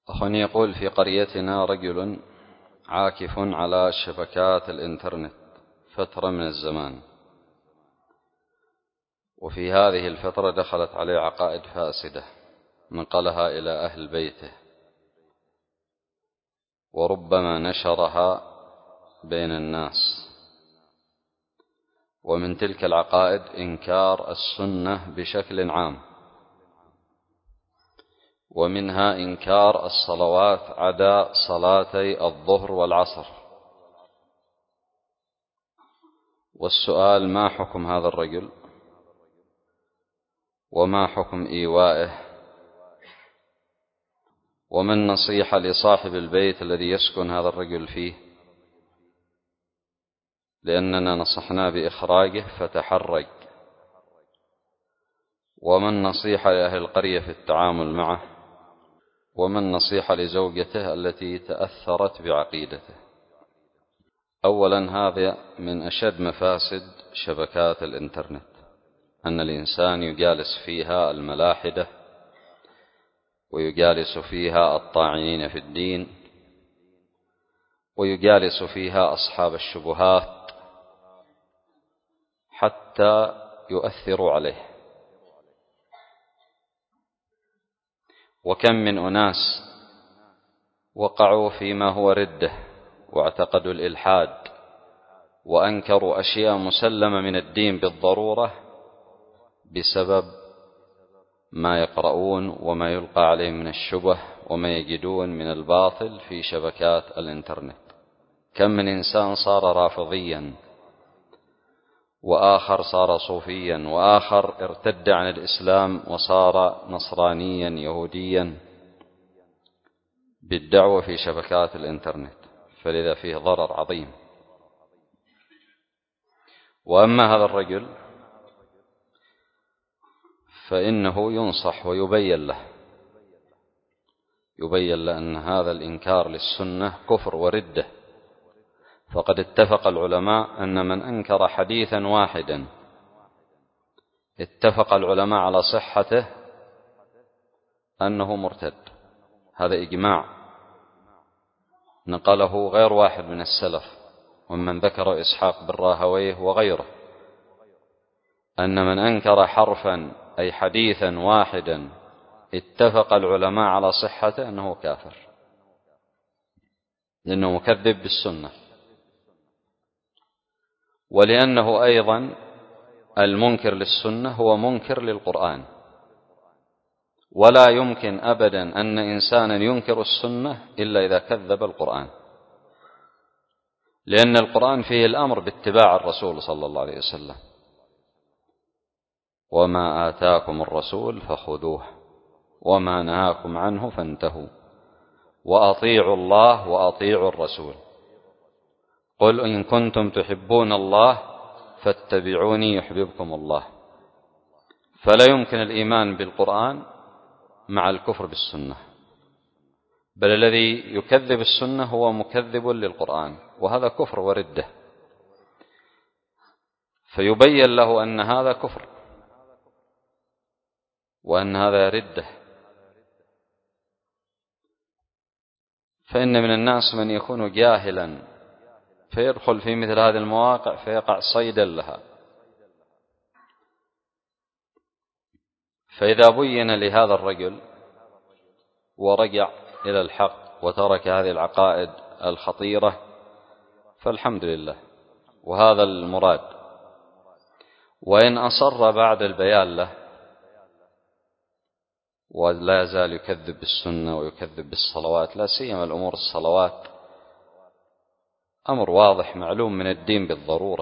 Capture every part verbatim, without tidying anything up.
أخواني يقول: في قريتنا رجل عاكف على شبكات الإنترنت فترة من الزمان، وفي هذه الفترة دخلت عليه عقائد فاسدة نقلها إلى أهل بيته، وربما نشرها بين الناس. ومن تلك العقائد إنكار السنة بشكل عام، ومنها إنكار الصلوات عدا صلاتي الظهر والعصر. والسؤال: ما حكم هذا الرجل؟ وما حكم إيوائه؟ وما النصيحة لصاحب البيت الذي يسكن هذا الرجل فيه، لأننا نصحنا بإخراجه فتحرج؟ وما النصيحة لأهل القرية في التعامل معه؟ وما النصيحة لزوجته التي تأثرت بعقيدته؟ أولا، هذا من أشد مفاسد شبكات الإنترنت، أن الإنسان يجالس فيها الملاحدة، ويجالس فيها الطاعنين في الدين، ويجالس فيها أصحاب الشبهات حتى يؤثروا عليه. وكم من أناس وقعوا فيما هو ردة، واعتقدوا الإلحاد، وأنكروا أشياء مسلمة من الدين بالضرورة بسبب ما يقرؤون وما يلقى عليهم من الشبه وما يجدون من الباطل في شبكات الإنترنت. كم من إنسان صار رافضيا، وآخر صار صوفيا، وآخر ارتد عن الإسلام وصار نصرانيا يهوديا بالدعوة في شبكات الإنترنت، فلذا فيه ضرر عظيم. وأما هذا الرجل فإنه ينصح ويبين له يبين له أن هذا الإنكار للسنة كفر وردة. فقد اتفق العلماء أن من أنكر حديثا واحدا اتفق العلماء على صحته أنه مرتد. هذا إجماع نقله غير واحد من السلف، ومن ذكر إسحاق بن راهويه وغيره، أن من أنكر حرفا أي حديثا واحدا اتفق العلماء على صحته أنه كافر، لأنه مكذب بالسنة. ولأنه أيضا المنكر للسنة هو منكر للقرآن، ولا يمكن أبدا أن إنسانا ينكر السنة إلا إذا كذب القرآن، لأن القرآن فيه الأمر باتباع الرسول صلى الله عليه وسلم: وما آتاكم الرسول فخذوه وما نهاكم عنه فانتهوا وأطيعوا الله وأطيعوا الرسول. قل إن كنتم تحبون الله فاتبعوني يحببكم الله. فلا يمكن الإيمان بالقرآن مع الكفر بالسنة، بل الذي يكذب السنة هو مكذب للقرآن، وهذا كفر وردة. فيبين له أن هذا كفر وأن هذا ردة. فإن من الناس من يكون جاهلا فيدخل في مثل هذه المواقع فيقع صيدا لها. فإذا بين لهذا الرجل ورجع إلى الحق وترك هذه العقائد الخطيرة فالحمد لله، وهذا المراد. وإن أصر بعد البيان له ولا يزال يكذب بالسنة ويكذب بالصلوات، لا سيما الأمور الصلوات أمر واضح معلوم من الدين بالضرورة،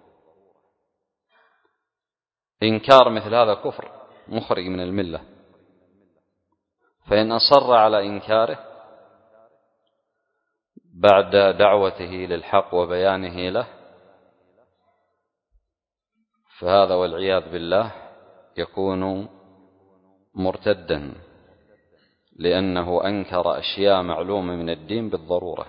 إنكار مثل هذا كفر مخرج من الملة. فإن أصر على إنكاره بعد دعوته للحق وبيانه له فهذا والعياذ بالله يكون مرتدا، لأنه أنكر أشياء معلومة من الدين بالضرورة.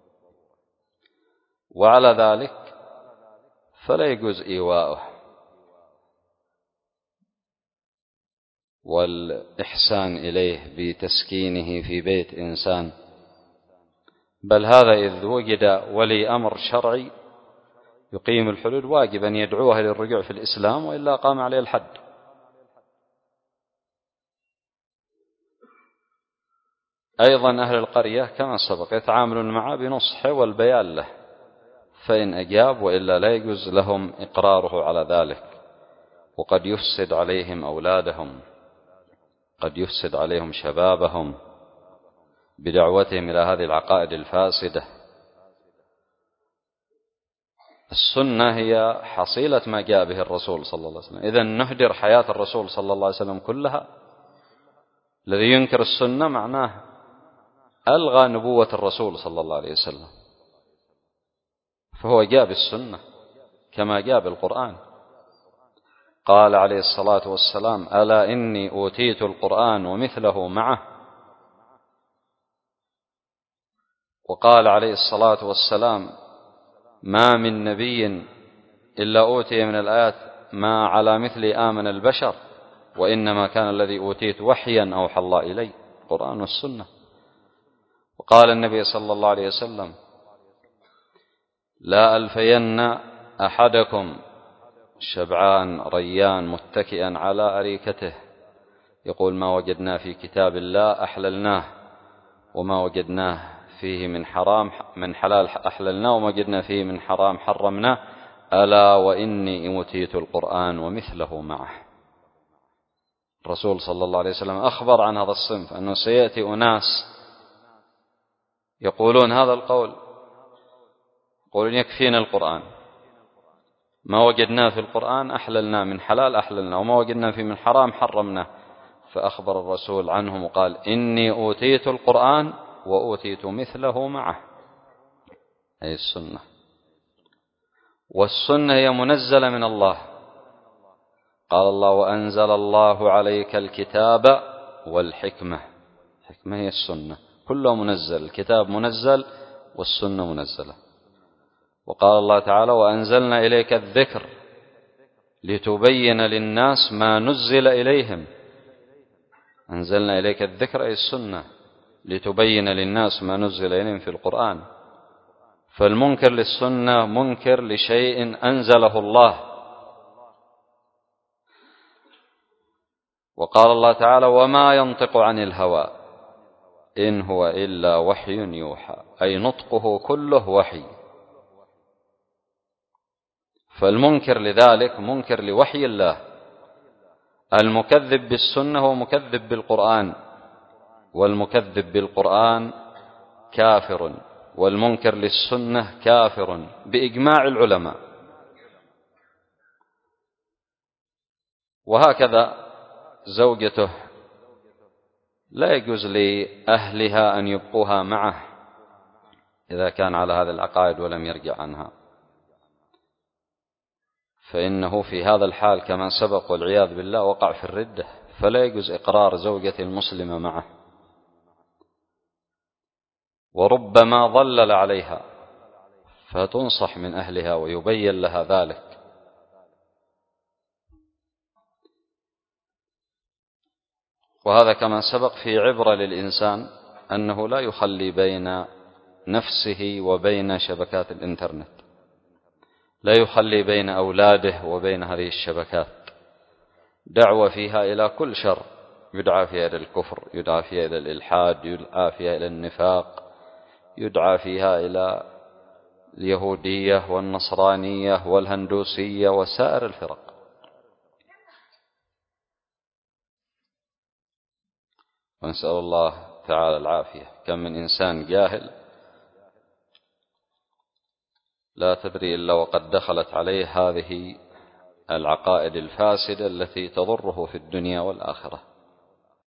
وعلى ذلك فلا يجوز إيواؤه، والإحسان إليه بتسكينه في بيت إنسان، بل هذا إذ وجد ولي أمر شرعي يقيم الحدود واجب أن يدعوها للرجوع في الإسلام، وإلا قام عليه الحد. أيضا أهل القرية كما سبق يتعاملون معه بنصحه والبيان له، فإن أجاب، وإلا لا يجوز لهم إقراره على ذلك، وقد يفسد عليهم أولادهم، قد يفسد عليهم شبابهم بدعوتهم إلى هذه العقائد الفاسدة. السنة هي حصيلة ما جاء به الرسول صلى الله عليه وسلم، إذن نهدر حياة الرسول صلى الله عليه وسلم كلها. الذي ينكر السنة معناه ألغى نبوة الرسول صلى الله عليه وسلم، فهو جاء بالسنة كما جاء بالقرآن. قال عليه الصلاة والسلام: ألا إني أوتيت القرآن ومثله معه. وقال عليه الصلاة والسلام: ما من نبي إلا أوتي من الآيات ما على مثل آمن البشر، وإنما كان الذي أوتيت وحيا أوحى الله إلي، القرآن والسنة. وقال النبي صلى الله عليه وسلم: لا ألفين أحدكم شبعان ريان متكئا على أريكته يقول ما وجدنا في كتاب الله أحللناه، وما وجدناه فيه من حرام من حلال أحللناه، وما وجدنا فيه من حرام حرمناه، ألا وإني أوتيت القرآن ومثله معه. الرسول صلى الله عليه وسلم أخبر عن هذا الصنف أنه سيأتي أناس يقولون هذا القول، يقولون يكفينا القرآن، ما وجدناه في القرآن أحللنا، من حلال أحللنا، وما وجدنا فيه من حرام حرمنا. فأخبر الرسول عنهم وقال: إني أوتيت القرآن وأوتيت مثله معه، أي السنة. والسنة هي منزلة من الله، قال الله: وأنزل الله عليك الكتاب والحكمة. الحكمة هي السنة، كله منزل، الكتاب منزل والسنة منزلة. وقال الله تعالى: وأنزلنا إليك الذكر لتبين للناس ما نزل إليهم. أنزلنا إليك الذكر أي السنة لتبين للناس ما نزل إليهم في القرآن. فالمنكر للسنة منكر لشيء أنزله الله. وقال الله تعالى: وما ينطق عن الهوى إن هو إلا وحي يوحى، أي نطقه كله وحي. فالمنكر لذلك منكر لوحي الله. المكذب بالسنة هو مكذب بالقرآن، والمكذب بالقرآن كافر، والمنكر للسنة كافر بإجماع العلماء. وهكذا زوجته لا يجوز لأهلها أن يبقوها معه إذا كان على هذه العقائد ولم يرجع عنها، فإنه في هذا الحال كما سبق والعياذ بالله وقع في الردة، فلا يجوز إقرار زوجة المسلمة معه. وربما ضلل عليها فتنصح من أهلها ويبين لها ذلك. وهذا كما سبق في عبرة للإنسان أنه لا يخلي بين نفسه وبين شبكات الإنترنت، لا يخلي بين أولاده وبين هذه الشبكات، دعوة فيها إلى كل شر، يدعى فيها إلى الكفر، يدعى فيها إلى الإلحاد، يدعى فيها إلى النفاق، يدعى فيها إلى اليهودية والنصرانية والهندوسية وسائر الفرق. ونسأل الله تعالى العافية. كم من إنسان جاهل لا تدري إلا وقد دخلت عليه هذه العقائد الفاسدة التي تضره في الدنيا والآخرة.